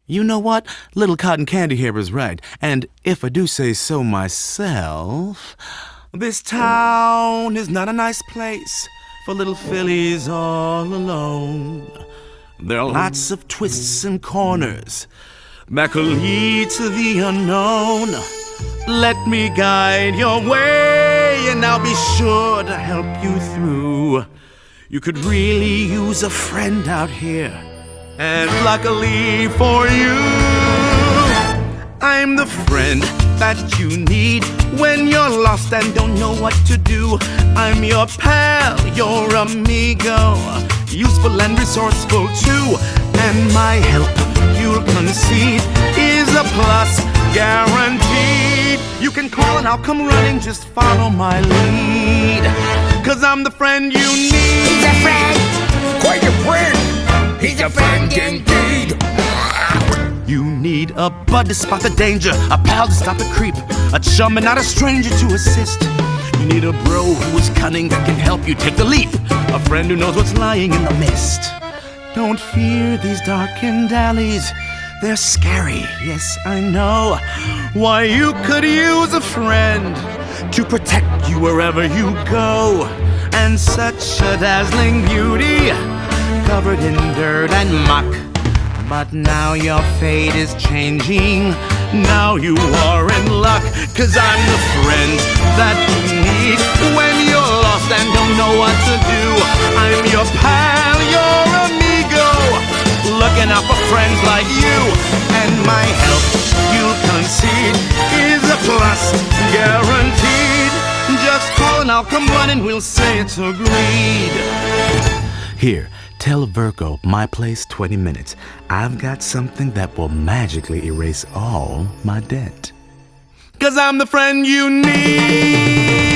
You know what? Little Cotton Candy here is right. And if I do say so myself, this town is not a nice place for little fillies all alone. There are lots of twists and corners that could lead to the unknown. Let me guide your way, and I'll be sure to help you through. You could really use a friend out here, and luckily for you, I'm the friend that you need when you're lost and don't know what to do. I'm your pal, your amigo, useful and resourceful too. And my help, you'll concede, is a plus, guaranteed. You can call and I'll come running, just follow my lead, 'cause I'm the friend you need. He's a friend, quite a friend. He's a friend indeed. You need a bud to spot the danger, a pal to stop a creep, a chum and not a stranger to assist. You need a bro who is cunning that can help you take the leap, a friend who knows what's lying in the mist. Don't fear these darkened alleys, they're scary, yes I know. Why, you could use a friend to protect you wherever you go. And such a dazzling beauty, covered in dirt and muck. But now your fate is changing, now you are in luck, 'cause I'm the friend that you need when you're lost and don't know what to do. I'm your pal, your amigo, looking out for friends like you. And my help, you'll concede, is a plus, guaranteed. Just call and I'll come running, we'll say it's agreed. Here, tell Virgo my place 20 minutes. I've got something that will magically erase all my debt. 'Cause I'm the friend you need.